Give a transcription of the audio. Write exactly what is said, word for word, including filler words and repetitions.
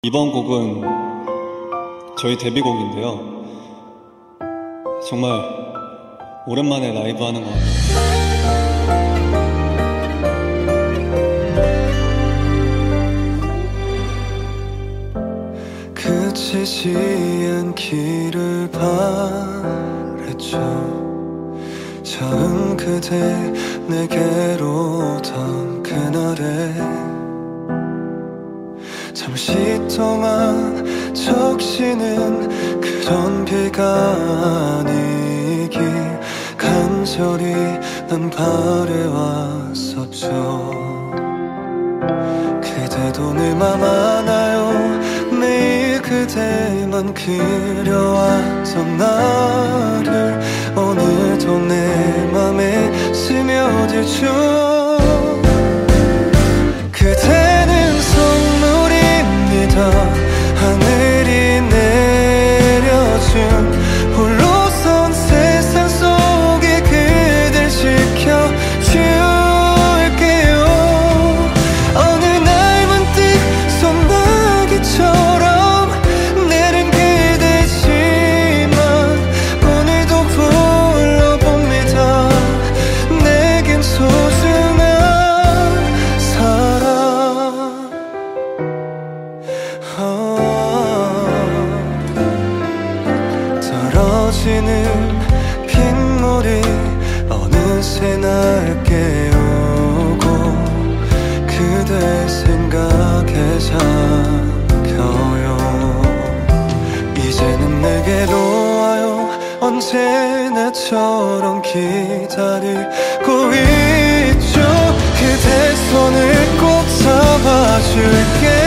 이번 곡은 저희 데뷔곡인데요. 정말 오랜만에 라이브 하는 것 같아요. 그치지 않기를 바랬죠. 처음 그대 내게로 오던 그날에 잠시 동안 적시는 그런 비가 아니길 간절히 난 바래왔었죠. 그대도 내 맘 알아요. 매일 그대만 그려왔던 나를 오늘도 내 맘에 스며들죠. 그대는 선물입니다. 하늘이 내려준 홀로선 세상 속에 그댈 지켜줄게요. 어느 날 문득 소나기처럼 내린 그대지만 오늘도 불러봅니다. 내겐 소중한 사람. 떨어지는 빗물이 어느새 날 깨우고 그대 생각에 잠겨요. 이제는 내게로 와요. 언제나처럼 기다리고 있죠. 그대 손을 꼭 잡아줄게.